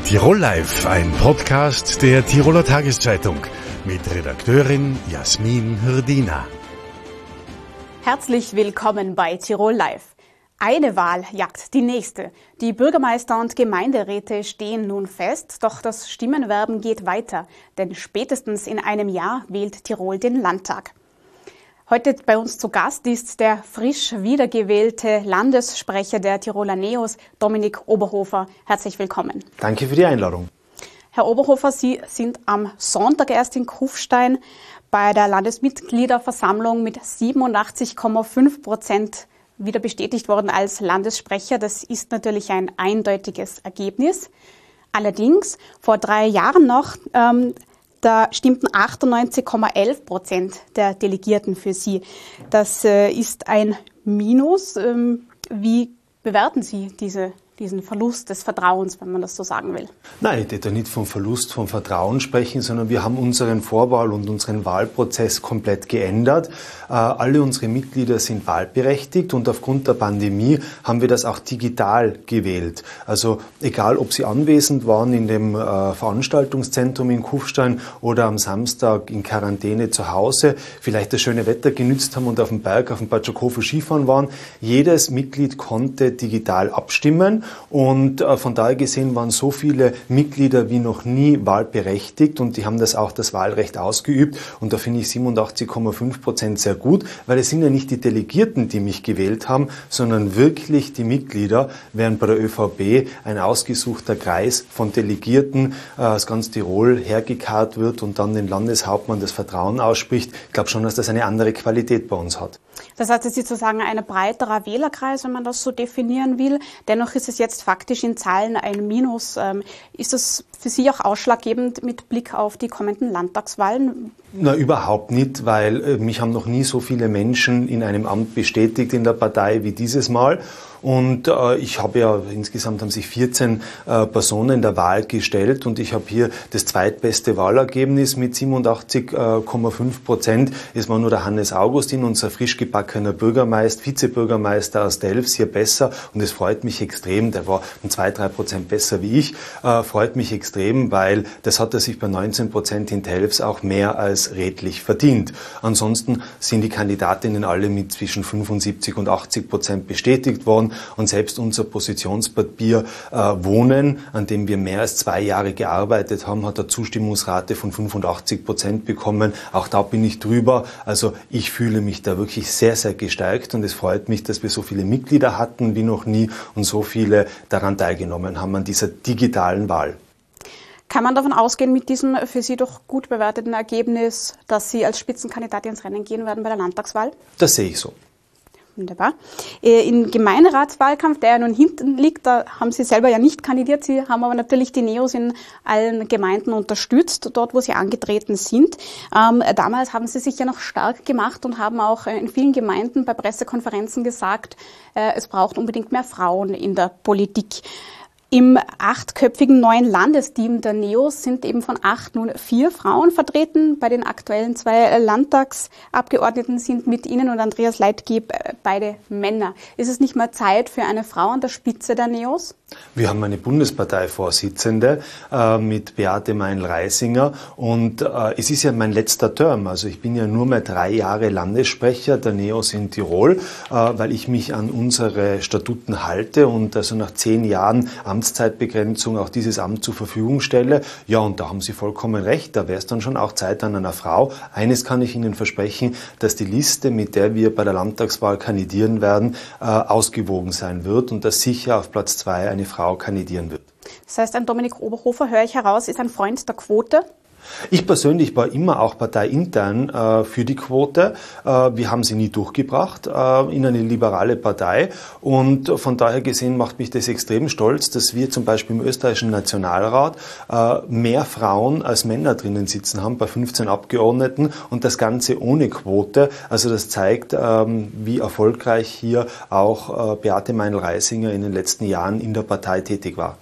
Tirol Live, ein Podcast der Tiroler Tageszeitung mit Redakteurin Jasmin Hirdina. Herzlich willkommen bei Tirol Live. Eine Wahl jagt die nächste. Die Bürgermeister und Gemeinderäte stehen nun fest, doch das Stimmenwerben geht weiter, denn spätestens in einem Jahr wählt Tirol den Landtag. Heute bei uns zu Gast ist der frisch wiedergewählte Landessprecher der Tiroler Neos, Dominik Oberhofer. Herzlich willkommen. Danke für die Einladung. Herr Oberhofer, Sie sind am Sonntag erst in Kufstein bei der Landesmitgliederversammlung mit 87,5% wieder bestätigt worden als Landessprecher. Das ist natürlich ein eindeutiges Ergebnis. Allerdings, vor 3 Jahren noch, da stimmten 98,11% der Delegierten für Sie. Das ist ein Minus. Wie bewerten Sie diesen Verlust des Vertrauens, wenn man das so sagen will? Nein, ich würde nicht vom Verlust von Vertrauen sprechen, sondern wir haben unseren Vorwahl- und unseren Wahlprozess komplett geändert. Alle unsere Mitglieder sind wahlberechtigt und aufgrund der Pandemie haben wir das auch digital gewählt. Also egal, ob sie anwesend waren in dem Veranstaltungszentrum in Kufstein oder am Samstag in Quarantäne zu Hause, vielleicht das schöne Wetter genützt haben und auf dem Berg, auf dem Batschakhofer Skifahren waren, jedes Mitglied konnte digital abstimmen. Und von daher gesehen waren so viele Mitglieder wie noch nie wahlberechtigt und die haben das Wahlrecht ausgeübt. Und da finde ich 87,5% sehr gut, weil es sind ja nicht die Delegierten, die mich gewählt haben, sondern wirklich die Mitglieder, während bei der ÖVP ein ausgesuchter Kreis von Delegierten aus ganz Tirol hergekarrt wird und dann den Landeshauptmann das Vertrauen ausspricht. Ich glaube schon, dass das eine andere Qualität bei uns hat. Das heißt, es ist sozusagen ein breiterer Wählerkreis, wenn man das so definieren will. Dennoch ist es jetzt faktisch in Zahlen ein Minus. Ist das für Sie auch ausschlaggebend mit Blick auf die kommenden Landtagswahlen? Na, überhaupt nicht, weil mich haben noch nie so viele Menschen in einem Amt bestätigt in der Partei wie dieses Mal. Und ich habe ja, insgesamt haben sich 14 Personen der Wahl gestellt und ich habe hier das zweitbeste Wahlergebnis mit 87,5%. Es war nur der Hannes Augustin, unser frisch gebackener Bürgermeister, Vizebürgermeister aus Delfs, hier besser und es freut mich extrem, der war um 2-3% besser wie ich, freut mich extrem, weil das hat er sich bei 19% in Delfs auch mehr als redlich verdient. Ansonsten sind die Kandidatinnen alle mit zwischen 75 und 80% bestätigt worden. Und selbst unser Positionspapier Wohnen, an dem wir mehr als 2 Jahre gearbeitet haben, hat eine Zustimmungsrate von 85% bekommen. Auch da bin ich drüber. Also ich fühle mich da wirklich sehr, sehr gestärkt und es freut mich, dass wir so viele Mitglieder hatten wie noch nie und so viele daran teilgenommen haben an dieser digitalen Wahl. Kann man davon ausgehen, mit diesem für Sie doch gut bewerteten Ergebnis, dass Sie als Spitzenkandidat ins Rennen gehen werden bei der Landtagswahl? Das sehe ich so. Wunderbar. Im Gemeinderatswahlkampf, der ja nun hinten liegt, da haben Sie selber ja nicht kandidiert. Sie haben aber natürlich die Neos in allen Gemeinden unterstützt, dort wo Sie angetreten sind. Damals haben Sie sich ja noch stark gemacht und haben auch in vielen Gemeinden bei Pressekonferenzen gesagt, es braucht unbedingt mehr Frauen in der Politik. Im 8-köpfigen neuen Landesteam der Neos sind eben von 8 nun 4 Frauen vertreten. Bei den aktuellen 2 Landtagsabgeordneten sind mit Ihnen und Andreas Leitgeb beide Männer. Ist es nicht mal Zeit für eine Frau an der Spitze der Neos? Wir haben eine Bundesparteivorsitzende mit Beate Meinl-Reisinger und es ist ja mein letzter Term. Also ich bin ja nur mehr 3 Jahre Landessprecher der Neos in Tirol, weil ich mich an unsere Statuten halte und also nach 10 Jahren Amtszeitbegrenzung auch dieses Amt zur Verfügung stelle. Ja, und da haben Sie vollkommen recht, da wäre es dann schon auch Zeit an einer Frau. Eines kann ich Ihnen versprechen, dass die Liste, mit der wir bei der Landtagswahl kandidieren werden, ausgewogen sein wird und dass sicher auf Platz 2 eine Frau kandidieren wird. Das heißt, ein Dominik Oberhofer, höre ich heraus, ist ein Freund der Quote? Ich persönlich war immer auch parteiintern für die Quote. Wir haben sie nie durchgebracht in eine liberale Partei und von daher gesehen macht mich das extrem stolz, dass wir zum Beispiel im österreichischen Nationalrat mehr Frauen als Männer drinnen sitzen haben, bei 15 Abgeordneten und das Ganze ohne Quote. Also das zeigt, wie erfolgreich hier auch Beate Meinl-Reisinger in den letzten Jahren in der Partei tätig war.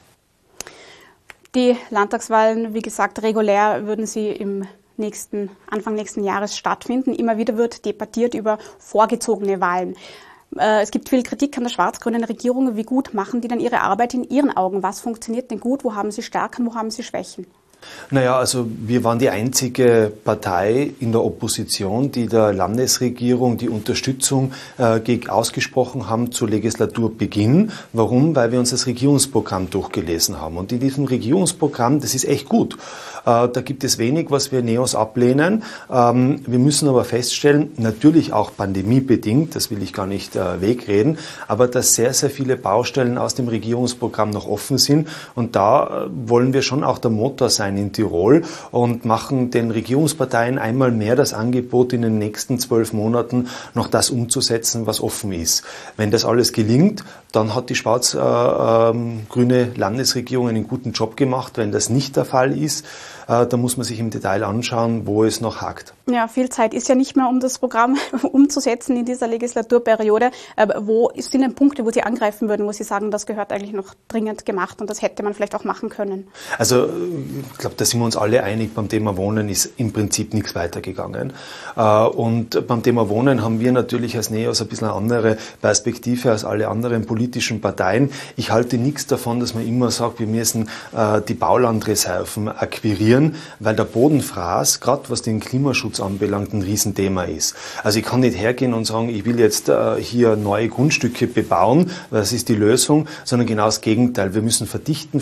Die Landtagswahlen, wie gesagt, regulär würden sie im Anfang nächsten Jahres stattfinden. Immer wieder wird debattiert über vorgezogene Wahlen. Es gibt viel Kritik an der schwarz-grünen Regierung. Wie gut machen die denn ihre Arbeit in Ihren Augen? Was funktioniert denn gut? Wo haben sie Stärken? Wo haben sie Schwächen? Naja, also wir waren die einzige Partei in der Opposition, die der Landesregierung die Unterstützung ausgesprochen haben zu Legislaturbeginn. Warum? Weil wir uns das Regierungsprogramm durchgelesen haben. Und in diesem Regierungsprogramm, das ist echt gut. Da gibt es wenig, was wir NEOS ablehnen. Wir müssen aber feststellen, natürlich auch pandemiebedingt, das will ich gar nicht wegreden, aber dass sehr, sehr viele Baustellen aus dem Regierungsprogramm noch offen sind. Und da wollen wir schon auch der Motor sein in Tirol und machen den Regierungsparteien einmal mehr das Angebot, in den nächsten 12 Monaten noch das umzusetzen, was offen ist. Wenn das alles gelingt, dann hat die schwarz-grüne Landesregierung einen guten Job gemacht. Wenn das nicht der Fall ist, da muss man sich im Detail anschauen, wo es noch hakt. Ja, viel Zeit ist ja nicht mehr, um das Programm umzusetzen in dieser Legislaturperiode. Wo sind denn Punkte, wo Sie angreifen würden, wo Sie sagen, das gehört eigentlich noch dringend gemacht und das hätte man vielleicht auch machen können? Also ich glaube, da sind wir uns alle einig, beim Thema Wohnen ist im Prinzip nichts weitergegangen. Und beim Thema Wohnen haben wir natürlich als NEOS ein bisschen eine andere Perspektive als alle anderen politischen Parteien. Ich halte nichts davon, dass man immer sagt, wir müssen die Baulandreserven akquirieren, weil der Bodenfraß, gerade was den Klimaschutz anbelangt, ein Riesenthema ist. Also ich kann nicht hergehen und sagen, ich will jetzt hier neue Grundstücke bebauen, das ist die Lösung, sondern genau das Gegenteil. Wir müssen verdichten,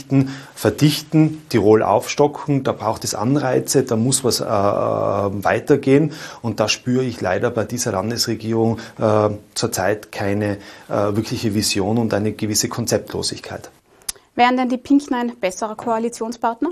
Tirol aufstocken, da braucht es Anreize, da muss was weitergehen und da spüre ich leider bei dieser Landesregierung zurzeit keine wirkliche Vision und eine gewisse Konzeptlosigkeit. Wären denn die Pinken ein besserer Koalitionspartner?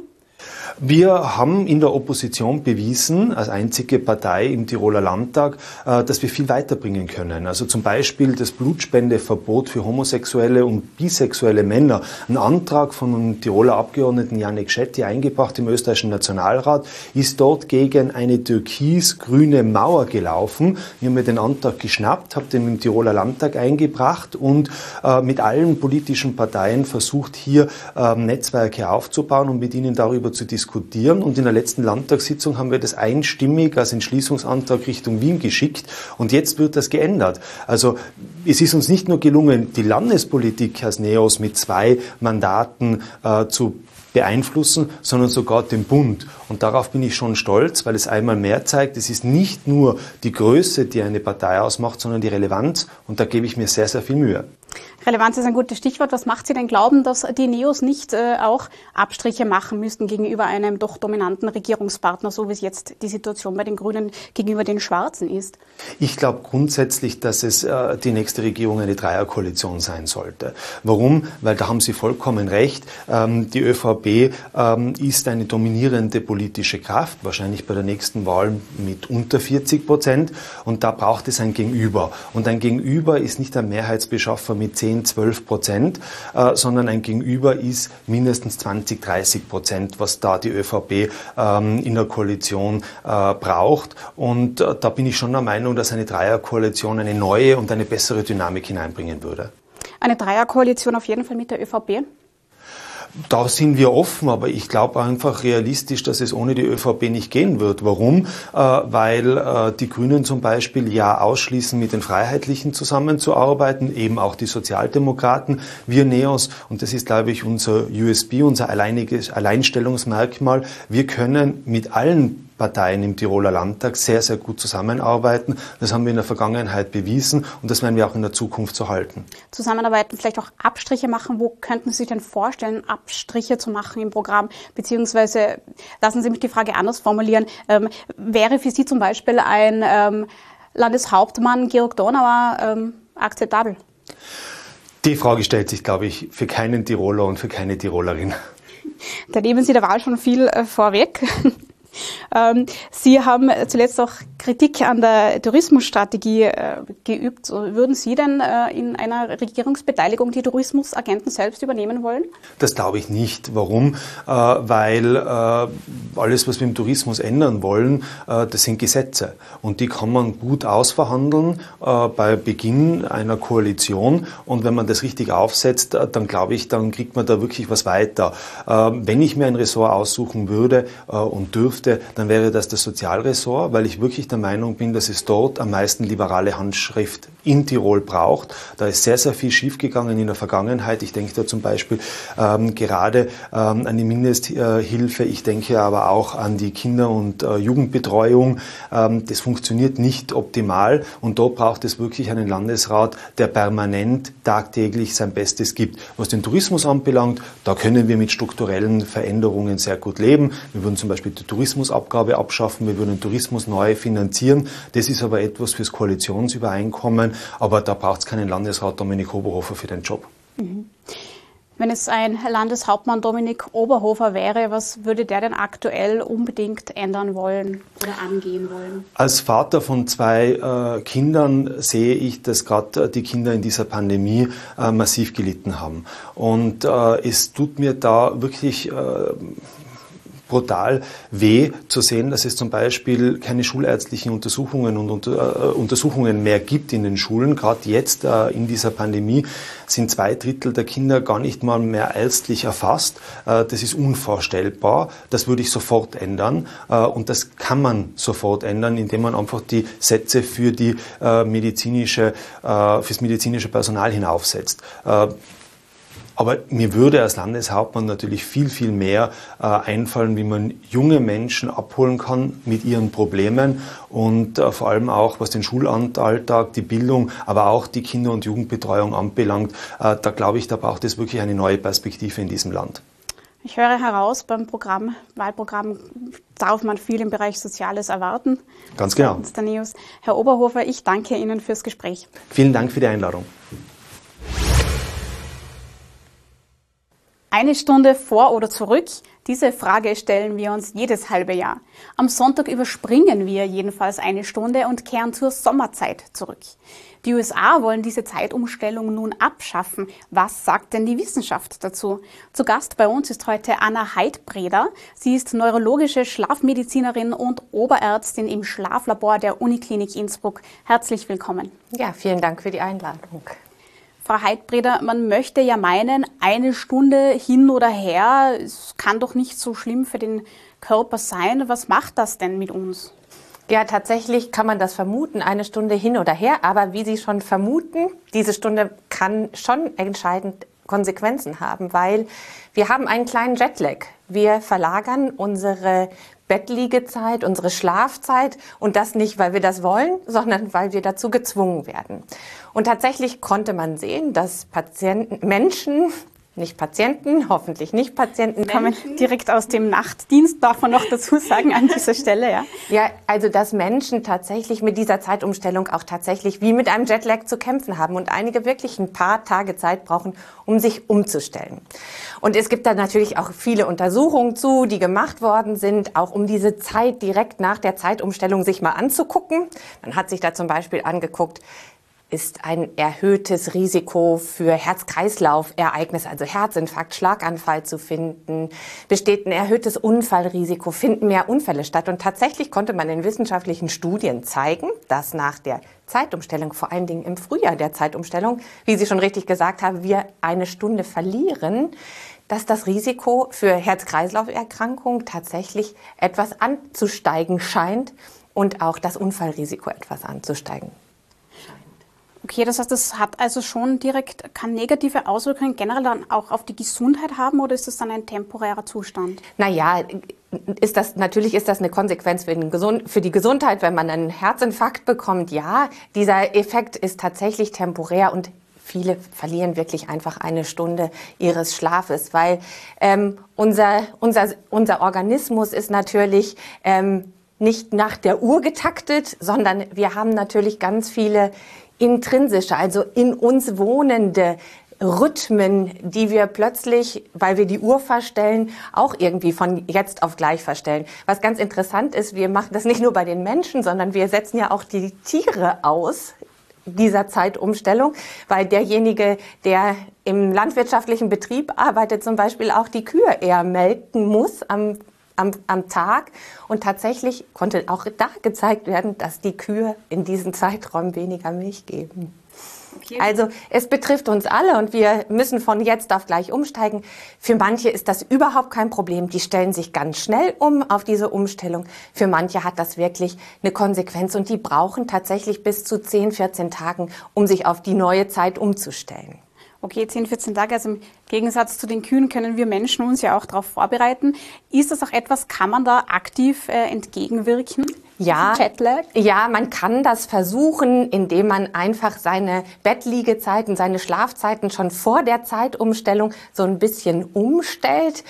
Wir haben in der Opposition bewiesen, als einzige Partei im Tiroler Landtag, dass wir viel weiterbringen können. Also zum Beispiel das Blutspendeverbot für homosexuelle und bisexuelle Männer. Ein Antrag von einem Tiroler Abgeordneten Janek Schetti eingebracht im österreichischen Nationalrat, ist dort gegen eine türkis-grüne Mauer gelaufen. Ich habe mir den Antrag geschnappt, habe den im Tiroler Landtag eingebracht und mit allen politischen Parteien versucht, hier Netzwerke aufzubauen und mit ihnen darüber zu diskutieren. Und in der letzten Landtagssitzung haben wir das einstimmig als Entschließungsantrag Richtung Wien geschickt. Und jetzt wird das geändert. Also es ist uns nicht nur gelungen, die Landespolitik als NEOS mit 2 Mandaten zu beeinflussen, sondern sogar den Bund. Und darauf bin ich schon stolz, weil es einmal mehr zeigt, es ist nicht nur die Größe, die eine Partei ausmacht, sondern die Relevanz. Und da gebe ich mir sehr, sehr viel Mühe. Relevanz ist ein gutes Stichwort. Was macht Sie denn glauben, dass die NEOS nicht auch Abstriche machen müssten gegenüber einem doch dominanten Regierungspartner, so wie es jetzt die Situation bei den Grünen gegenüber den Schwarzen ist? Ich glaube grundsätzlich, dass es die nächste Regierung eine Dreierkoalition sein sollte. Warum? Weil da haben Sie vollkommen recht. Die ÖVP ist eine dominierende politische Kraft, wahrscheinlich bei der nächsten Wahl mit unter 40%. Und da braucht es ein Gegenüber. Und ein Gegenüber ist nicht ein Mehrheitsbeschaffer mit 10-12%, sondern ein Gegenüber ist mindestens 20-30%, was da die ÖVP in der Koalition braucht. Und da bin ich schon der Meinung, dass eine Dreierkoalition eine neue und eine bessere Dynamik hineinbringen würde. Eine Dreierkoalition auf jeden Fall mit der ÖVP? Da sind wir offen, aber ich glaube einfach realistisch, dass es ohne die ÖVP nicht gehen wird. Warum? Weil die Grünen zum Beispiel ja ausschließen, mit den Freiheitlichen zusammenzuarbeiten, eben auch die Sozialdemokraten, wir NEOS, und das ist, glaube ich, unser USP, unser Alleinstellungsmerkmal. Wir können mit allen Parteien im Tiroler Landtag sehr, sehr gut zusammenarbeiten. Das haben wir in der Vergangenheit bewiesen und das werden wir auch in der Zukunft so halten. Zusammenarbeiten, vielleicht auch Abstriche machen. Wo könnten Sie sich denn vorstellen, Abstriche zu machen im Programm? Beziehungsweise, lassen Sie mich die Frage anders formulieren, wäre für Sie zum Beispiel ein Landeshauptmann Georg Donauer akzeptabel? Die Frage stellt sich, glaube ich, für keinen Tiroler und für keine Tirolerin. Da nehmen Sie der Wahl schon viel vorweg. Sie haben zuletzt auch Kritik an der Tourismusstrategie geübt. Würden Sie denn in einer Regierungsbeteiligung die Tourismusagenten selbst übernehmen wollen? Das glaube ich nicht. Warum? Weil alles, was wir im Tourismus ändern wollen, das sind Gesetze. Und die kann man gut ausverhandeln bei Beginn einer Koalition. Und wenn man das richtig aufsetzt, dann glaube ich, dann kriegt man da wirklich was weiter. Wenn ich mir ein Ressort aussuchen würde und dürfte, dann wäre das Sozialressort, weil ich wirklich der Meinung bin, dass es dort am meisten liberale Handschrift in Tirol braucht. Da ist sehr, sehr viel schiefgegangen in der Vergangenheit. Ich denke da zum Beispiel gerade an die Mindesthilfe. Ich denke aber auch an die Kinder- und Jugendbetreuung. Das funktioniert nicht optimal und da braucht es wirklich einen Landesrat, der permanent tagtäglich sein Bestes gibt. Was den Tourismus anbelangt, da können wir mit strukturellen Veränderungen sehr gut leben. Wir würden zum Beispiel die Tourismusabgabe abschaffen, wir würden den Tourismus neu finanzieren. Das ist aber etwas fürs Koalitionsübereinkommen, aber da braucht es keinen Landesrat Dominik Oberhofer für den Job. Mhm. Wenn es ein Landeshauptmann Dominik Oberhofer wäre, was würde der denn aktuell unbedingt ändern wollen oder angehen wollen? Als Vater von 2 Kindern sehe ich, dass gerade die Kinder in dieser Pandemie massiv gelitten haben. Und es tut mir da wirklich brutal weh zu sehen, dass es zum Beispiel keine schulärztlichen Untersuchungen und Untersuchungen mehr gibt in den Schulen. Gerade jetzt in dieser Pandemie sind 2/3 der Kinder gar nicht mal mehr ärztlich erfasst. Das ist unvorstellbar. Das würde ich sofort ändern. Und das kann man sofort ändern, indem man einfach die Sätze für die fürs medizinische Personal hinaufsetzt. Aber mir würde als Landeshauptmann natürlich viel, viel mehr einfallen, wie man junge Menschen abholen kann mit ihren Problemen und vor allem auch, was den Schulalltag, die Bildung, aber auch die Kinder- und Jugendbetreuung anbelangt. Da glaube ich, da braucht es wirklich eine neue Perspektive in diesem Land. Ich höre heraus, beim Wahlprogramm darf man viel im Bereich Soziales erwarten. Ganz genau. Herr Oberhofer, ich danke Ihnen fürs Gespräch. Vielen Dank für die Einladung. Eine Stunde vor oder zurück? Diese Frage stellen wir uns jedes halbe Jahr. Am Sonntag überspringen wir jedenfalls eine Stunde und kehren zur Sommerzeit zurück. Die USA wollen diese Zeitumstellung nun abschaffen. Was sagt denn die Wissenschaft dazu? Zu Gast bei uns ist heute Anna Heidbreder. Sie ist neurologische Schlafmedizinerin und Oberärztin im Schlaflabor der Uniklinik Innsbruck. Herzlich willkommen. Ja, vielen Dank für die Einladung. Frau Heidbreder, man möchte ja meinen, eine Stunde hin oder her, es kann doch nicht so schlimm für den Körper sein. Was macht das denn mit uns? Ja, tatsächlich kann man das vermuten, eine Stunde hin oder her. Aber wie Sie schon vermuten, diese Stunde kann schon entscheidend Konsequenzen haben, weil wir haben einen kleinen Jetlag. Wir verlagern unsere Bettliegezeit, unsere Schlafzeit und das nicht, weil wir das wollen, sondern weil wir dazu gezwungen werden. Und tatsächlich konnte man sehen, dass hoffentlich nicht Patienten. Kommen direkt aus dem Nachtdienst, darf man noch dazu sagen an dieser Stelle, ja? Ja, also dass Menschen tatsächlich mit dieser Zeitumstellung auch tatsächlich wie mit einem Jetlag zu kämpfen haben und einige wirklich ein paar Tage Zeit brauchen, um sich umzustellen. Und es gibt da natürlich auch viele Untersuchungen zu, die gemacht worden sind, auch um diese Zeit direkt nach der Zeitumstellung sich mal anzugucken. Man hat sich da zum Beispiel angeguckt, ist ein erhöhtes Risiko für Herz-Kreislauf-Ereignisse, also Herzinfarkt, Schlaganfall zu finden? Besteht ein erhöhtes Unfallrisiko? Finden mehr Unfälle statt? Und tatsächlich konnte man in wissenschaftlichen Studien zeigen, dass nach der Zeitumstellung, vor allen Dingen im Frühjahr der Zeitumstellung, wie Sie schon richtig gesagt haben, wir eine Stunde verlieren, dass das Risiko für Herz-Kreislauf-Erkrankungen tatsächlich etwas anzusteigen scheint und auch das Unfallrisiko etwas anzusteigen. Okay, das heißt, das hat also schon kann negative Auswirkungen generell dann auch auf die Gesundheit haben oder ist das dann ein temporärer Zustand? Naja, natürlich ist das eine Konsequenz für die Gesundheit, wenn man einen Herzinfarkt bekommt. Ja, dieser Effekt ist tatsächlich temporär und viele verlieren wirklich einfach eine Stunde ihres Schlafes, weil unser Organismus ist natürlich nicht nach der Uhr getaktet, sondern wir haben natürlich ganz viele intrinsische, also in uns wohnende Rhythmen, die wir plötzlich, weil wir die Uhr verstellen, auch irgendwie von jetzt auf gleich verstellen. Was ganz interessant ist, wir machen das nicht nur bei den Menschen, sondern wir setzen ja auch die Tiere aus dieser Zeitumstellung, weil derjenige, der im landwirtschaftlichen Betrieb arbeitet, zum Beispiel auch die Kühe eher melken muss am Tag. Und tatsächlich konnte auch da gezeigt werden, dass die Kühe in diesem Zeitraum weniger Milch geben. Okay. Also es betrifft uns alle und wir müssen von jetzt auf gleich umsteigen. Für manche ist das überhaupt kein Problem. Die stellen sich ganz schnell um auf diese Umstellung. Für manche hat das wirklich eine Konsequenz und die brauchen tatsächlich bis zu 10, 14 Tagen, um sich auf die neue Zeit umzustellen. Okay, 10, 14 Tage, also im Gegensatz zu den Kühen können wir Menschen uns ja auch darauf vorbereiten. Ist das auch etwas, kann man da aktiv entgegenwirken? Ja, ja, man kann das versuchen, indem man einfach seine Bettliegezeiten, seine Schlafzeiten schon vor der Zeitumstellung so ein bisschen umstellt.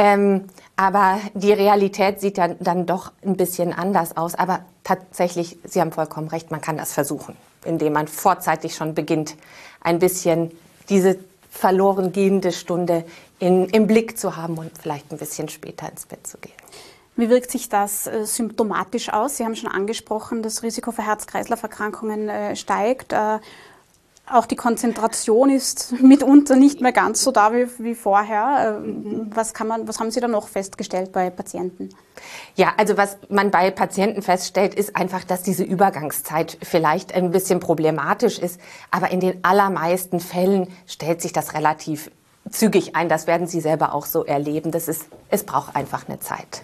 Aber die Realität sieht dann doch ein bisschen anders aus. Aber tatsächlich, Sie haben vollkommen recht, man kann das versuchen, indem man vorzeitig schon beginnt, ein bisschen diese verloren gehende Stunde im Blick zu haben und vielleicht ein bisschen später ins Bett zu gehen. Wie wirkt sich das symptomatisch aus? Sie haben schon angesprochen, das Risiko für Herz-Kreislauf-Erkrankungen steigt. Auch die Konzentration ist mitunter nicht mehr ganz so da wie vorher. Was haben Sie da noch festgestellt bei Patienten? Ja, also was man bei Patienten feststellt, ist einfach, dass diese Übergangszeit vielleicht ein bisschen problematisch ist. Aber in den allermeisten Fällen stellt sich das relativ zügig ein. Das werden Sie selber auch so erleben. Es braucht einfach eine Zeit.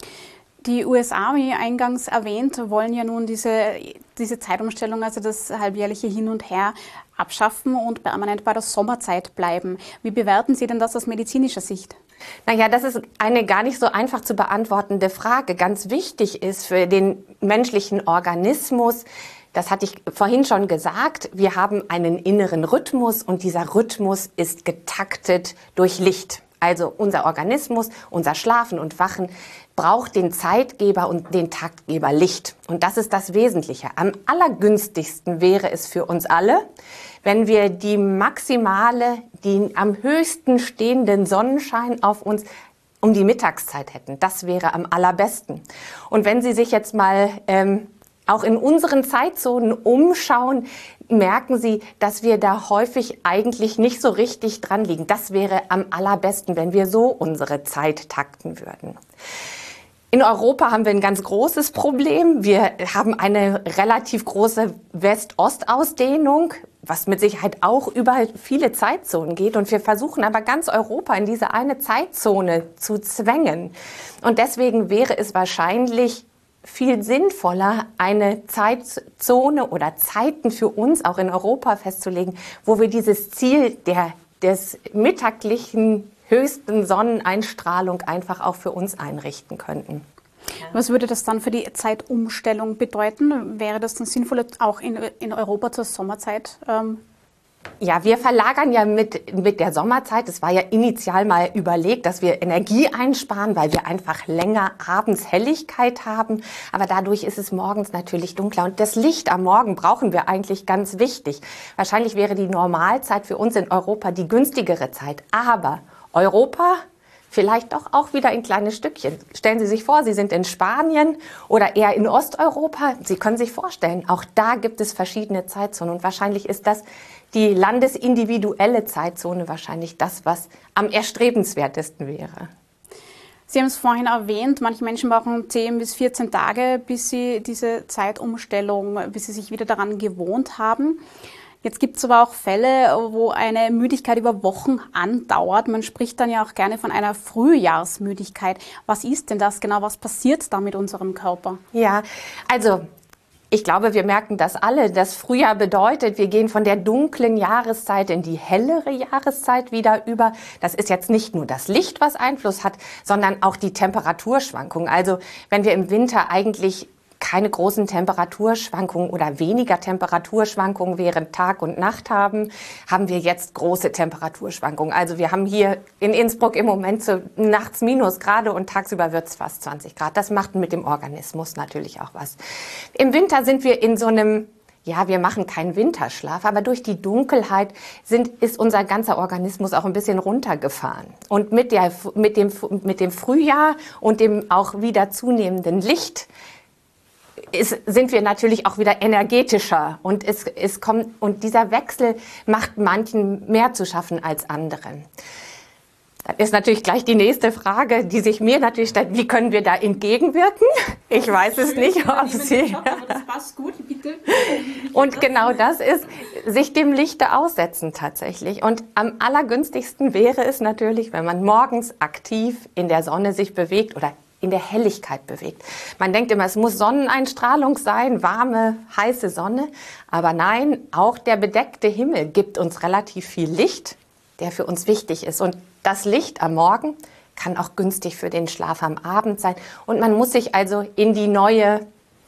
Die USA, wie eingangs erwähnt, wollen ja nun diese Zeitumstellung, also das halbjährliche Hin und Her, abschaffen und permanent bei der Sommerzeit bleiben. Wie bewerten Sie denn das aus medizinischer Sicht? Naja, das ist eine gar nicht so einfach zu beantwortende Frage. Ganz wichtig ist für den menschlichen Organismus, das hatte ich vorhin schon gesagt, wir haben einen inneren Rhythmus und dieser Rhythmus ist getaktet durch Licht. Also unser Organismus, unser Schlafen und Wachen braucht den Zeitgeber und den Taktgeber Licht. Und das ist das Wesentliche. Am allergünstigsten wäre es für uns alle, wenn wir die am höchsten stehenden Sonnenschein auf uns um die Mittagszeit hätten. Das wäre am allerbesten. Und wenn Sie sich jetzt mal auch in unseren Zeitzonen umschauen, merken Sie, dass wir da häufig eigentlich nicht so richtig dran liegen. Das wäre am allerbesten, wenn wir so unsere Zeit takten würden. In Europa haben wir ein ganz großes Problem. Wir haben eine relativ große West-Ost-Ausdehnung, was mit Sicherheit auch über viele Zeitzonen geht. Und wir versuchen aber ganz Europa in diese eine Zeitzone zu zwängen. Und deswegen wäre es wahrscheinlich viel sinnvoller, eine Zeitzone oder Zeiten für uns auch in Europa festzulegen, wo wir dieses Ziel des mittaglichen höchsten Sonneneinstrahlung einfach auch für uns einrichten könnten. Was würde das dann für die Zeitumstellung bedeuten? Wäre das dann sinnvoller, auch in Europa zur Sommerzeit? Ja, wir verlagern ja mit der Sommerzeit, es war ja initial mal überlegt, dass wir Energie einsparen, weil wir einfach länger abends Helligkeit haben. Aber dadurch ist es morgens natürlich dunkler. Und das Licht am Morgen brauchen wir eigentlich ganz wichtig. Wahrscheinlich wäre die Normalzeit für uns in Europa die günstigere Zeit. Aber Europa vielleicht doch auch wieder in kleine Stückchen. Stellen Sie sich vor, Sie sind in Spanien oder eher in Osteuropa. Sie können sich vorstellen, auch da gibt es verschiedene Zeitzonen. Und wahrscheinlich ist das die landesindividuelle Zeitzone wahrscheinlich das, was am erstrebenswertesten wäre. Sie haben es vorhin erwähnt, manche Menschen brauchen 10 bis 14 Tage, bis sie diese Zeitumstellung, bis sie sich wieder daran gewohnt haben. Jetzt gibt es aber auch Fälle, wo eine Müdigkeit über Wochen andauert. Man spricht dann ja auch gerne von einer Frühjahrsmüdigkeit. Was ist denn das genau? Was passiert da mit unserem Körper? Ja, also ich glaube, wir merken das alle. Das Frühjahr bedeutet, wir gehen von der dunklen Jahreszeit in die hellere Jahreszeit wieder über. Das ist jetzt nicht nur das Licht, was Einfluss hat, sondern auch die Temperaturschwankungen. Also wenn wir im Winter eigentlich keine großen Temperaturschwankungen oder weniger Temperaturschwankungen während Tag und Nacht haben wir jetzt große Temperaturschwankungen. Also wir haben hier in Innsbruck im Moment so nachts Minusgrade und tagsüber wird es fast 20 Grad. Das macht mit dem Organismus natürlich auch was. Im Winter sind wir in so einem, ja, wir machen keinen Winterschlaf, aber durch die Dunkelheit ist unser ganzer Organismus auch ein bisschen runtergefahren. Und mit dem Frühjahr und dem auch wieder zunehmenden Licht sind wir natürlich auch wieder energetischer und und dieser Wechsel macht manchen mehr zu schaffen als anderen. Dann ist natürlich gleich die nächste Frage, die sich mir natürlich stellt, wie können wir da entgegenwirken? Ich weiß es nicht, ob Sie... Aber das passt gut, bitte. Und genau das ist, sich dem Lichte aussetzen tatsächlich. Und am allergünstigsten wäre es natürlich, wenn man morgens aktiv in der Sonne sich bewegt oder in der Helligkeit bewegt. Man denkt immer, es muss Sonneneinstrahlung sein, warme, heiße Sonne. Aber nein, auch der bedeckte Himmel gibt uns relativ viel Licht, der für uns wichtig ist. Und das Licht am Morgen kann auch günstig für den Schlaf am Abend sein. Und man muss sich also in die neue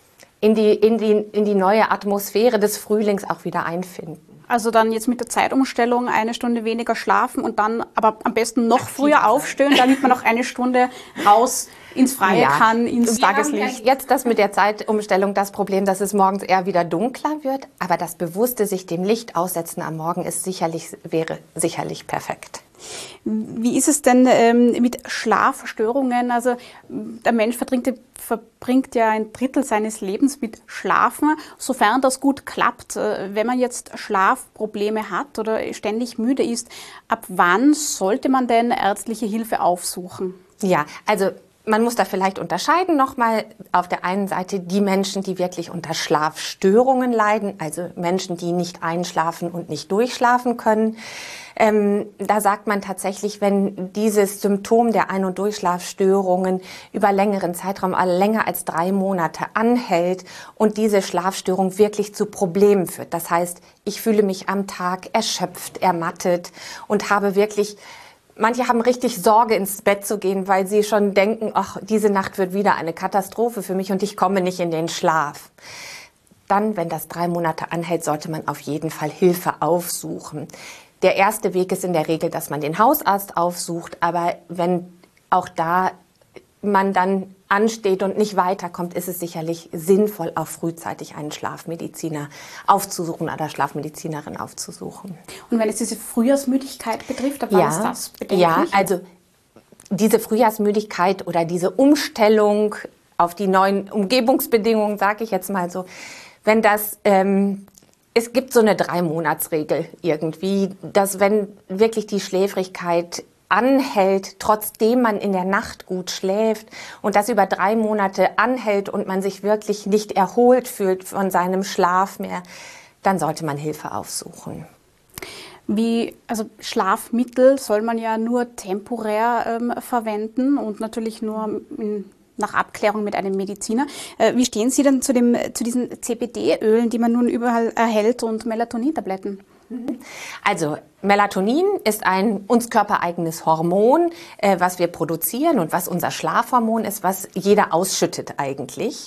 Atmosphäre des Frühlings auch wieder einfinden. Also dann jetzt mit der Zeitumstellung 1 Stunde weniger schlafen und dann aber am besten noch früher aufstehen, damit man noch 1 Stunde raus ins Freie kann, ins Tageslicht. Haben jetzt das mit der Zeitumstellung das Problem, dass es morgens eher wieder dunkler wird. Aber das bewusste sich dem Licht aussetzen am Morgen wäre sicherlich perfekt. Wie ist es denn mit Schlafstörungen? Also der Mensch verbringt ja 1/3 seines Lebens mit Schlafen. Sofern das gut klappt, wenn man jetzt Schlafprobleme hat oder ständig müde ist, ab wann sollte man denn ärztliche Hilfe aufsuchen? Ja, also man muss da vielleicht unterscheiden nochmal auf der einen Seite die Menschen, die wirklich unter Schlafstörungen leiden, also Menschen, die nicht einschlafen und nicht durchschlafen können. Da sagt man tatsächlich, wenn dieses Symptom der Ein- und Durchschlafstörungen über längeren Zeitraum, länger als 3 Monate anhält und diese Schlafstörung wirklich zu Problemen führt. Das heißt, ich fühle mich am Tag erschöpft, ermattet und habe wirklich... Manche haben richtig Sorge, ins Bett zu gehen, weil sie schon denken, ach, diese Nacht wird wieder eine Katastrophe für mich und ich komme nicht in den Schlaf. Dann, wenn das 3 Monate anhält, sollte man auf jeden Fall Hilfe aufsuchen. Der erste Weg ist in der Regel, dass man den Hausarzt aufsucht, aber wenn auch da man dann ansteht und nicht weiterkommt, ist es sicherlich sinnvoll, auch frühzeitig einen Schlafmediziner aufzusuchen oder Schlafmedizinerin aufzusuchen. Und wenn es diese Frühjahrsmüdigkeit betrifft, ab wann ist das bedenklich? Ja, also diese Frühjahrsmüdigkeit oder diese Umstellung auf die neuen Umgebungsbedingungen, sage ich jetzt mal so, wenn das... Es gibt so eine 3-Monats-Regel irgendwie, dass wenn wirklich die Schläfrigkeit anhält, trotzdem man in der Nacht gut schläft und das über 3 Monate anhält und man sich wirklich nicht erholt fühlt von seinem Schlaf mehr, dann sollte man Hilfe aufsuchen. Also Schlafmittel soll man ja nur temporär verwenden und natürlich nur nach Abklärung mit einem Mediziner. Wie stehen Sie denn zu diesen CBD-Ölen, die man nun überall erhält, und Melatonin-Tabletten? Also Melatonin ist ein uns körpereigenes Hormon, was wir produzieren und was unser Schlafhormon ist, was jeder ausschüttet eigentlich.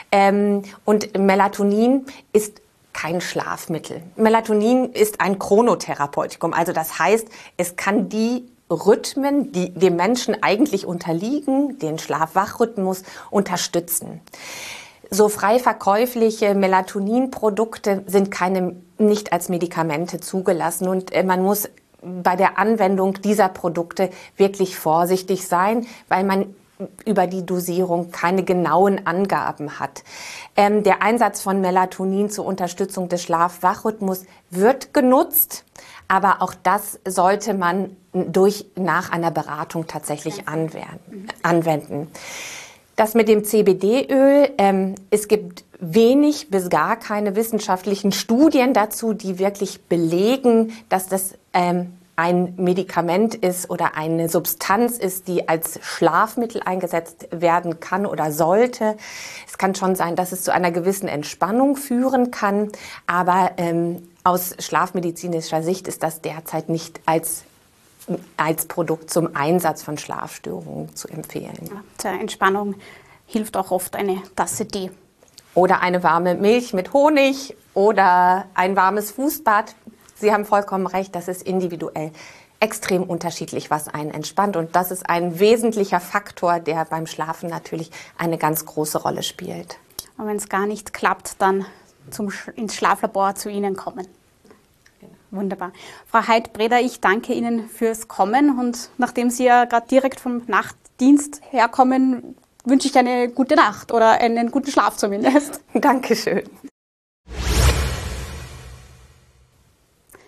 Und Melatonin ist kein Schlafmittel. Melatonin ist ein Chronotherapeutikum, also das heißt, es kann die Rhythmen, die dem Menschen eigentlich unterliegen, den Schlaf-Wach-Rhythmus, unterstützen. So frei verkäufliche Melatoninprodukte sind nicht als Medikamente zugelassen und man muss bei der Anwendung dieser Produkte wirklich vorsichtig sein, weil man über die Dosierung keine genauen Angaben hat. Der Einsatz von Melatonin zur Unterstützung des Schlaf-Wach-Rhythmus wird genutzt, aber auch das sollte man nach einer Beratung tatsächlich anwenden. Das mit dem CBD-Öl, es gibt wenig bis gar keine wissenschaftlichen Studien dazu, die wirklich belegen, dass das ein Medikament ist oder eine Substanz ist, die als Schlafmittel eingesetzt werden kann oder sollte. Es kann schon sein, dass es zu einer gewissen Entspannung führen kann, aber aus schlafmedizinischer Sicht ist das derzeit nicht als Produkt zum Einsatz von Schlafstörungen zu empfehlen. Ja, zur Entspannung hilft auch oft eine Tasse Tee. Oder eine warme Milch mit Honig oder ein warmes Fußbad. Sie haben vollkommen recht, das ist individuell extrem unterschiedlich, was einen entspannt. Und das ist ein wesentlicher Faktor, der beim Schlafen natürlich eine ganz große Rolle spielt. Und wenn es gar nicht klappt, dann ins Schlaflabor zu Ihnen kommen. Wunderbar. Frau Heid-Breder, ich danke Ihnen fürs Kommen und nachdem Sie ja gerade direkt vom Nachtdienst herkommen, wünsche ich eine gute Nacht oder einen guten Schlaf zumindest. Dankeschön.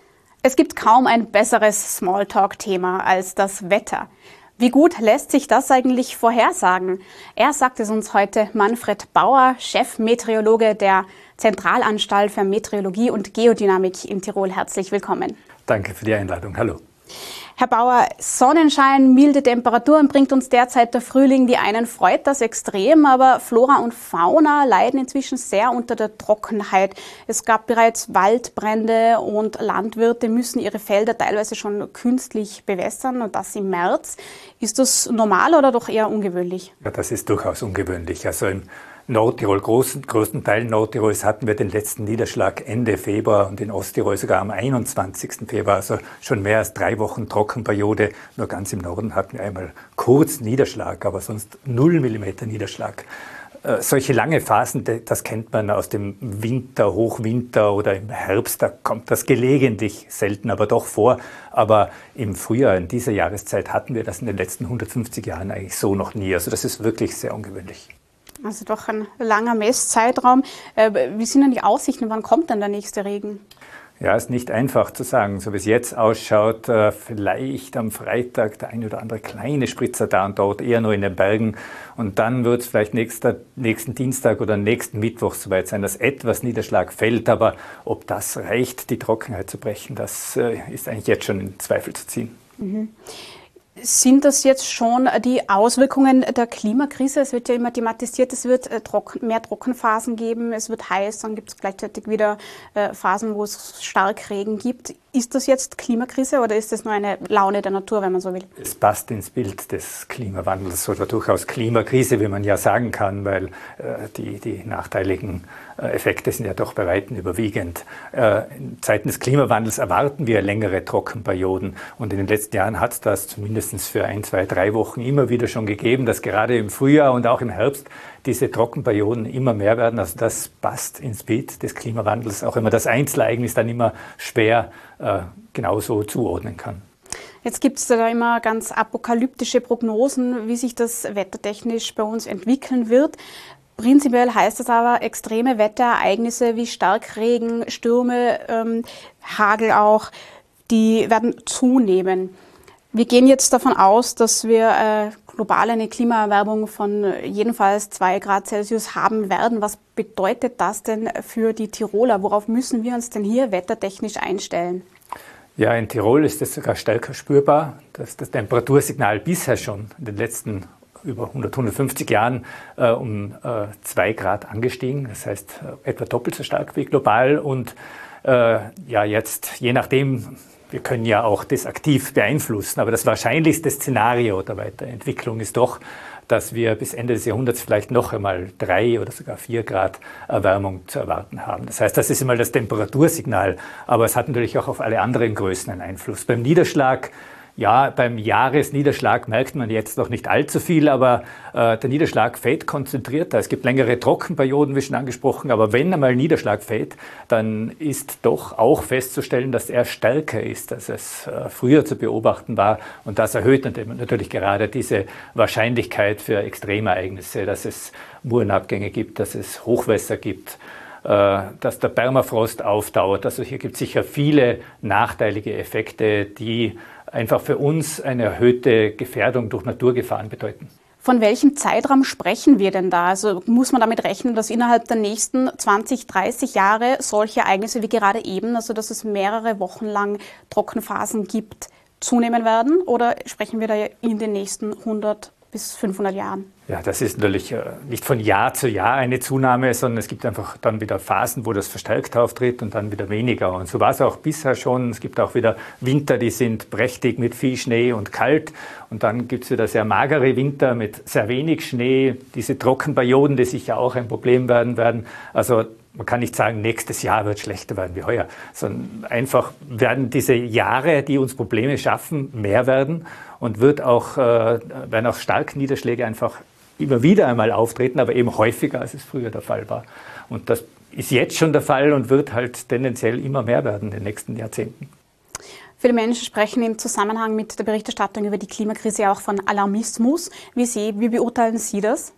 Es gibt kaum ein besseres Smalltalk-Thema als das Wetter. Wie gut lässt sich das eigentlich vorhersagen? Er sagt es uns heute Manfred Bauer, Chefmeteorologe der Zentralanstalt für Meteorologie und Geodynamik in Tirol. Herzlich willkommen. Danke für die Einladung. Hallo. Herr Bauer, Sonnenschein, milde Temperaturen bringt uns derzeit der Frühling. Die einen freut das extrem, aber Flora und Fauna leiden inzwischen sehr unter der Trockenheit. Es gab bereits Waldbrände und Landwirte müssen ihre Felder teilweise schon künstlich bewässern und das im März. Ist das normal oder doch eher ungewöhnlich? Ja, das ist durchaus ungewöhnlich. Also im Nordtirol, größten Teil Nordtirols hatten wir den letzten Niederschlag Ende Februar und in Osttirol sogar am 21. Februar, also schon mehr als 3 Wochen Trockenperiode. Nur ganz im Norden hatten wir einmal kurz Niederschlag, aber sonst 0 mm Niederschlag. Solche lange Phasen, das kennt man aus dem Winter, Hochwinter oder im Herbst, da kommt das gelegentlich, selten aber doch vor. Aber im Frühjahr, in dieser Jahreszeit, hatten wir das in den letzten 150 Jahren eigentlich so noch nie. Also das ist wirklich sehr ungewöhnlich. Also doch ein langer Messzeitraum. Wie sind denn die Aussichten? Wann kommt denn der nächste Regen? Ja, ist nicht einfach zu sagen. So wie es jetzt ausschaut, vielleicht am Freitag der ein oder andere kleine Spritzer da und dort, eher nur in den Bergen. Und dann wird es vielleicht nächsten Dienstag oder nächsten Mittwoch soweit sein, dass etwas Niederschlag fällt. Aber ob das reicht, die Trockenheit zu brechen, das ist eigentlich jetzt schon in Zweifel zu ziehen. Mhm. Sind das jetzt schon die Auswirkungen der Klimakrise? Es wird ja immer thematisiert, es wird mehr Trockenphasen geben, es wird heiß, dann gibt es gleichzeitig wieder Phasen, wo es Starkregen gibt. Ist das jetzt Klimakrise oder ist das nur eine Laune der Natur, wenn man so will? Es passt ins Bild des Klimawandels oder durchaus Klimakrise, wie man ja sagen kann, weil die nachteiligen Effekte sind ja doch bei Weitem überwiegend. In Zeiten des Klimawandels erwarten wir längere Trockenperioden und in den letzten Jahren hat es das zumindest für 1, 2, 3 Wochen immer wieder schon gegeben, dass gerade im Frühjahr und auch im Herbst diese Trockenperioden immer mehr werden. Also das passt ins Bild des Klimawandels, auch wenn man das Einzelereignis dann immer schwer genauso zuordnen kann. Jetzt gibt es da immer ganz apokalyptische Prognosen, wie sich das wettertechnisch bei uns entwickeln wird. Prinzipiell heißt das aber, extreme Wetterereignisse wie Starkregen, Stürme, Hagel auch, die werden zunehmen. Wir gehen jetzt davon aus, dass wir global eine Klimaerwärmung von jedenfalls 2 Grad Celsius haben werden. Was bedeutet das denn für die Tiroler? Worauf müssen wir uns denn hier wettertechnisch einstellen? Ja, in Tirol ist es sogar stärker spürbar. Das Temperatursignal bisher schon in den letzten über 150 Jahren um 2 Grad angestiegen. Das heißt etwa doppelt so stark wie global. Und jetzt, je nachdem, wir können ja auch das aktiv beeinflussen, aber das wahrscheinlichste Szenario der Weiterentwicklung ist doch, dass wir bis Ende des Jahrhunderts vielleicht noch einmal 3 oder sogar 4 Grad Erwärmung zu erwarten haben. Das heißt, das ist einmal das Temperatursignal, aber es hat natürlich auch auf alle anderen Größen einen Einfluss. Beim Niederschlag, ja, beim Jahresniederschlag merkt man jetzt noch nicht allzu viel, aber der Niederschlag fällt konzentrierter. Es gibt längere Trockenperioden, wie schon angesprochen, aber wenn einmal Niederschlag fällt, dann ist doch auch festzustellen, dass er stärker ist, als es früher zu beobachten war. Und das erhöht natürlich gerade diese Wahrscheinlichkeit für Extremereignisse, dass es Murenabgänge gibt, dass es Hochwässer gibt, dass der Permafrost auftaut. Also hier gibt es sicher viele nachteilige Effekte, die einfach für uns eine erhöhte Gefährdung durch Naturgefahren bedeuten. Von welchem Zeitraum sprechen wir denn da? Also muss man damit rechnen, dass innerhalb der nächsten 20, 30 Jahre solche Ereignisse wie gerade eben, also dass es mehrere Wochen lang Trockenphasen gibt, zunehmen werden? Oder sprechen wir da in den nächsten 100 bis 500 Jahren? Ja, das ist natürlich nicht von Jahr zu Jahr eine Zunahme, sondern es gibt einfach dann wieder Phasen, wo das verstärkt auftritt und dann wieder weniger. Und so war es auch bisher schon. Es gibt auch wieder Winter, die sind prächtig mit viel Schnee und kalt. Und dann gibt es wieder sehr magere Winter mit sehr wenig Schnee. Diese Trockenperioden, die sicher auch ein Problem werden. Also man kann nicht sagen, nächstes Jahr wird schlechter werden wie heuer, sondern einfach werden diese Jahre, die uns Probleme schaffen, mehr werden und werden auch starke Niederschläge einfach immer wieder einmal auftreten, aber eben häufiger, als es früher der Fall war. Und das ist jetzt schon der Fall und wird halt tendenziell immer mehr werden in den nächsten Jahrzehnten. Viele Menschen sprechen im Zusammenhang mit der Berichterstattung über die Klimakrise auch von Alarmismus. Wie beurteilen Sie das?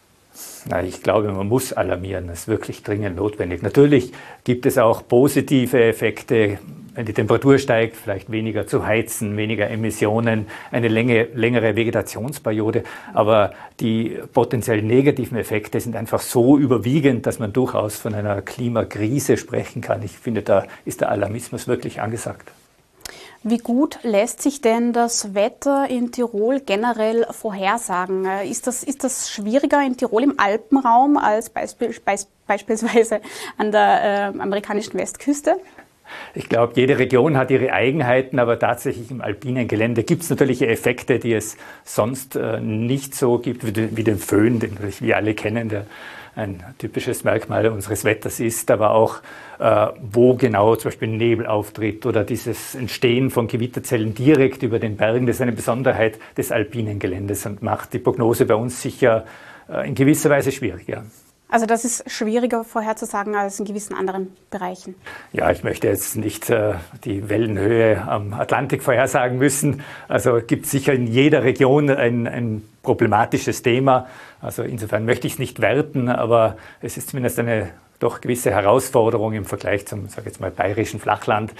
Na, ich glaube, man muss alarmieren. Das ist wirklich dringend notwendig. Natürlich gibt es auch positive Effekte, wenn die Temperatur steigt, vielleicht weniger zu heizen, weniger Emissionen, eine längere Vegetationsperiode. Aber die potenziell negativen Effekte sind einfach so überwiegend, dass man durchaus von einer Klimakrise sprechen kann. Ich finde, da ist der Alarmismus wirklich angesagt. Wie gut lässt sich denn das Wetter in Tirol generell vorhersagen? Ist das schwieriger in Tirol im Alpenraum als beispielsweise an der amerikanischen Westküste? Ich glaube, jede Region hat ihre Eigenheiten, aber tatsächlich im alpinen Gelände gibt es natürlich Effekte, die es sonst nicht so gibt, wie den Föhn, den wir alle kennen, der ein typisches Merkmal unseres Wetters ist, aber auch, wo genau zum Beispiel Nebel auftritt oder dieses Entstehen von Gewitterzellen direkt über den Bergen. Das ist eine Besonderheit des alpinen Geländes und macht die Prognose bei uns sicher in gewisser Weise schwieriger. Also das ist schwieriger vorherzusagen als in gewissen anderen Bereichen. Ja, ich möchte jetzt nicht die Wellenhöhe am Atlantik vorhersagen müssen. Also es gibt sicher in jeder Region ein problematisches Thema. Also insofern möchte ich es nicht werten, aber es ist zumindest eine doch gewisse Herausforderung im Vergleich zum, sage ich jetzt mal, bayerischen Flachland,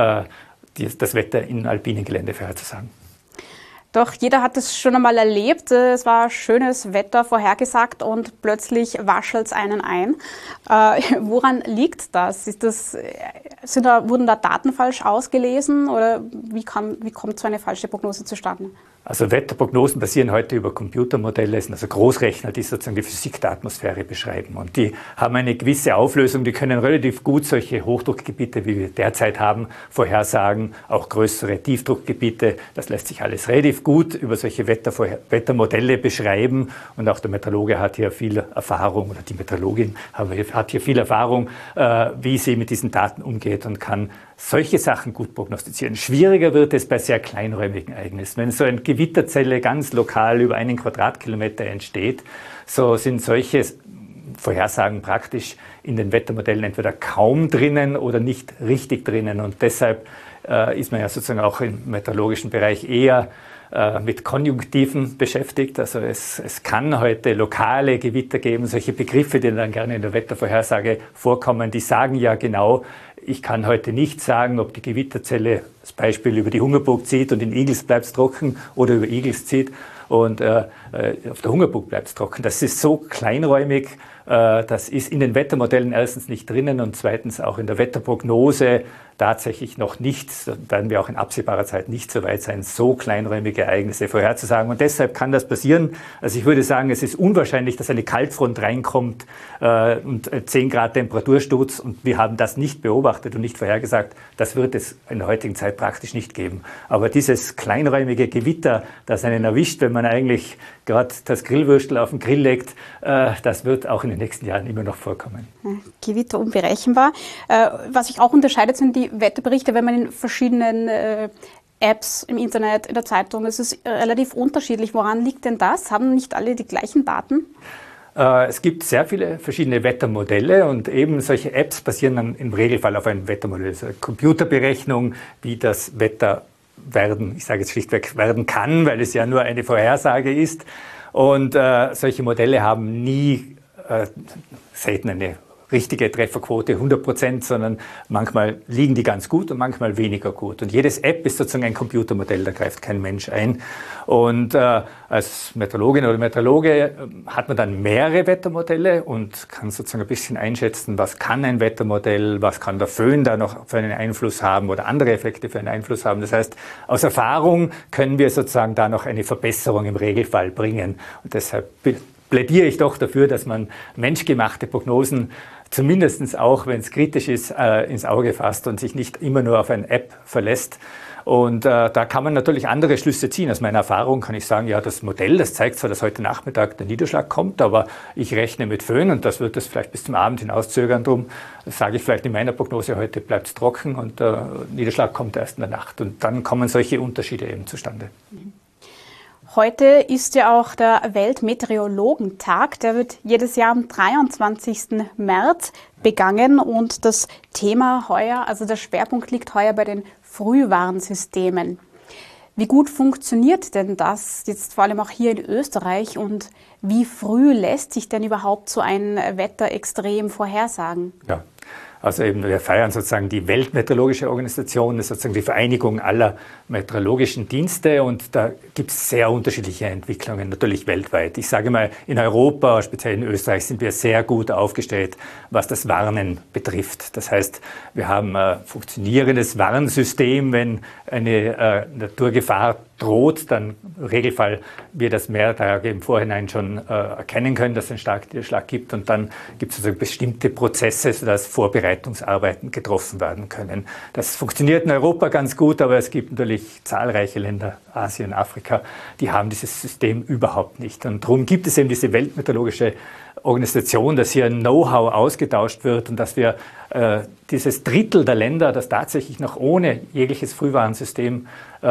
das Wetter in alpinen Gelände vorherzusagen. Doch jeder hat es schon einmal erlebt. Es war schönes Wetter vorhergesagt und plötzlich waschelt es einen ein. Woran liegt das? Wurden da Daten falsch ausgelesen oder wie kommt so eine falsche Prognose zustande? Also Wetterprognosen basieren heute über Computermodelle, es sind also Großrechner, die sozusagen die Physik der Atmosphäre beschreiben. Und die haben eine gewisse Auflösung, die können relativ gut solche Hochdruckgebiete, wie wir derzeit haben, vorhersagen, auch größere Tiefdruckgebiete. Das lässt sich alles relativ gut über solche Wettermodelle beschreiben. Und auch der Meteorologe hat hier viel Erfahrung, oder die Meteorologin hat hier viel Erfahrung, wie sie mit diesen Daten umgeht und kann solche Sachen gut prognostizieren. Schwieriger wird es bei sehr kleinräumigen Ereignissen. Wenn so eine Gewitterzelle ganz lokal über 1 Quadratkilometer entsteht, so sind solche Vorhersagen praktisch in den Wettermodellen entweder kaum drinnen oder nicht richtig drinnen. Und deshalb ist man ja sozusagen auch im meteorologischen Bereich eher mit Konjunktiven beschäftigt. Also es kann heute lokale Gewitter geben, solche Begriffe, die dann gerne in der Wettervorhersage vorkommen, die sagen ja genau, ich kann heute nicht sagen, ob die Gewitterzelle das Beispiel über die Hungerburg zieht und in Igls bleibt es trocken oder über Igls zieht und auf der Hungerburg bleibt es trocken. Das ist so kleinräumig, das ist in den Wettermodellen erstens nicht drinnen und zweitens auch in der Wetterprognose tatsächlich noch nicht, werden wir auch in absehbarer Zeit nicht so weit sein, so kleinräumige Ereignisse vorherzusagen. Und deshalb kann das passieren. Also ich würde sagen, es ist unwahrscheinlich, dass eine Kaltfront reinkommt und 10 Grad Temperatursturz und wir haben das nicht beobachtet und nicht vorhergesagt. Das wird es in der heutigen Zeit praktisch nicht geben. Aber dieses kleinräumige Gewitter, das einen erwischt, wenn man eigentlich gerade das Grillwürstel auf den Grill legt, das wird auch in den nächsten Jahren immer noch vorkommen. Gewitter unberechenbar. Was sich auch unterscheidet, sind die Wetterberichte, wenn man in verschiedenen Apps im Internet, in der Zeitung, es ist relativ unterschiedlich. Woran liegt denn das? Haben nicht alle die gleichen Daten? Es gibt sehr viele verschiedene Wettermodelle und eben solche Apps basieren dann im Regelfall auf einem Wettermodell. Also eine Computerberechnung, wie das Wetter werden, ich sage jetzt schlichtweg werden kann, weil es ja nur eine Vorhersage ist. Und solche Modelle haben nie selten eine richtige Trefferquote 100%, sondern manchmal liegen die ganz gut und manchmal weniger gut. Und jedes App ist sozusagen ein Computermodell, da greift kein Mensch ein. Und als Meteorologin oder Meteorologe hat man dann mehrere Wettermodelle und kann sozusagen ein bisschen einschätzen, was kann ein Wettermodell, was kann der Föhn da noch für einen Einfluss haben oder andere Effekte für einen Einfluss haben. Das heißt, aus Erfahrung können wir sozusagen da noch eine Verbesserung im Regelfall bringen. Und deshalb plädiere ich doch dafür, dass man menschgemachte Prognosen zumindest auch, wenn es kritisch ist, ins Auge fasst und sich nicht immer nur auf eine App verlässt. Und da kann man natürlich andere Schlüsse ziehen. Aus meiner Erfahrung kann ich sagen, ja, das Modell, das zeigt zwar, dass heute Nachmittag der Niederschlag kommt, aber ich rechne mit Föhn und das wird es vielleicht bis zum Abend hinauszögern. Drum sage ich vielleicht in meiner Prognose, heute bleibt es trocken und der Niederschlag kommt erst in der Nacht. Und dann kommen solche Unterschiede eben zustande. Heute ist ja auch der Weltmeteorologentag. Der wird jedes Jahr am 23. März begangen und das Thema heuer, also der Schwerpunkt liegt heuer bei den Frühwarnsystemen. Wie gut funktioniert denn das jetzt vor allem auch hier in Österreich und wie früh lässt sich denn überhaupt so ein Wetterextrem vorhersagen? Ja. Also eben, wir feiern sozusagen die Weltmeteorologische Organisation, das ist sozusagen die Vereinigung aller meteorologischen Dienste, und da gibt es sehr unterschiedliche Entwicklungen, natürlich weltweit. Ich sage mal, in Europa, speziell in Österreich, sind wir sehr gut aufgestellt, was das Warnen betrifft. Das heißt, wir haben ein funktionierendes Warnsystem, wenn eine Naturgefahr droht, dann im Regelfall wir das mehrere Tage im Vorhinein schon erkennen können, dass es einen starken Niederschlag gibt, und dann gibt es sozusagen bestimmte Prozesse, sodass Vorbereitungsarbeiten getroffen werden können. Das funktioniert in Europa ganz gut, aber es gibt natürlich zahlreiche Länder, Asien, Afrika, die haben dieses System überhaupt nicht. Und darum gibt es eben diese Weltmeteorologische Organisation, dass hier ein Know-how ausgetauscht wird und dass wir dieses Drittel der Länder, das tatsächlich noch ohne jegliches Frühwarnsystem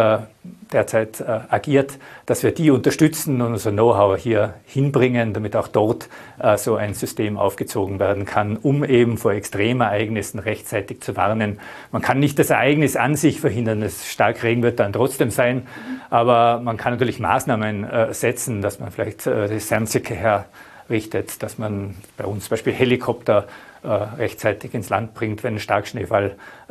derzeit agiert, dass wir die unterstützen und unser Know-how hier hinbringen, damit auch dort so ein System aufgezogen werden kann, um eben vor Extremereignissen rechtzeitig zu warnen. Man kann nicht das Ereignis an sich verhindern, es stark Regen wird dann trotzdem sein, aber man kann natürlich Maßnahmen setzen, dass man vielleicht die Sernsikke herrichtet, dass man bei uns zum Beispiel Helikopter rechtzeitig ins Land bringt, wenn ein Starkschneefall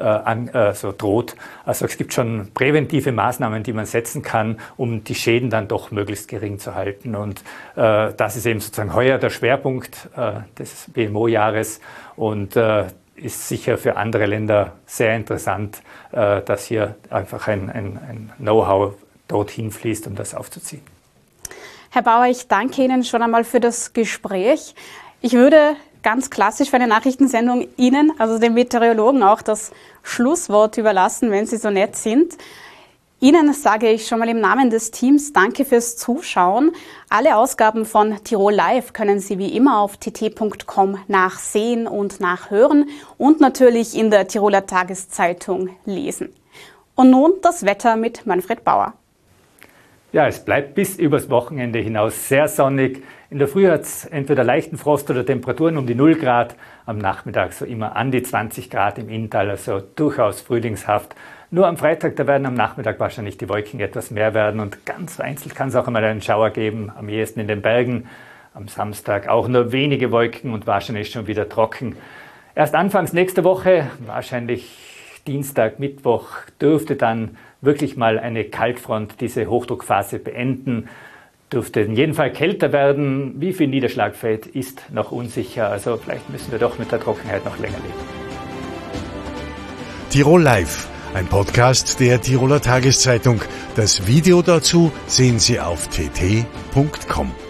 so droht. Also es gibt schon präventive Maßnahmen, die man setzen kann, um die Schäden dann doch möglichst gering zu halten. Und das ist eben sozusagen heuer der Schwerpunkt des WMO-Jahres und ist sicher für andere Länder sehr interessant, dass hier einfach ein Know-how dorthin fließt, um das aufzuziehen. Herr Bauer, ich danke Ihnen schon einmal für das Gespräch. Ich würde ganz klassisch für eine Nachrichtensendung Ihnen, also den Meteorologen, auch das Schlusswort überlassen, wenn Sie so nett sind. Ihnen sage ich schon mal im Namen des Teams danke fürs Zuschauen. Alle Ausgaben von Tirol Live können Sie wie immer auf tt.com nachsehen und nachhören und natürlich in der Tiroler Tageszeitung lesen. Und nun das Wetter mit Manfred Bauer. Ja, es bleibt bis übers Wochenende hinaus sehr sonnig. In der Früh hat es entweder leichten Frost oder Temperaturen um die 0 Grad. Am Nachmittag so immer an die 20 Grad im Inntal, also durchaus frühlingshaft. Nur am Freitag, da werden am Nachmittag wahrscheinlich die Wolken etwas mehr werden und ganz vereinzelt kann es auch einmal einen Schauer geben, am ehesten in den Bergen. Am Samstag auch nur wenige Wolken und wahrscheinlich schon wieder trocken. Erst anfangs nächste Woche, wahrscheinlich Dienstag, Mittwoch, dürfte dann wirklich mal eine Kaltfront diese Hochdruckphase beenden. Dürfte in jedem Fall kälter werden. Wie viel Niederschlag fällt, ist noch unsicher. Also vielleicht müssen wir doch mit der Trockenheit noch länger leben. Tirol Live, ein Podcast der Tiroler Tageszeitung. Das Video dazu sehen Sie auf tt.com.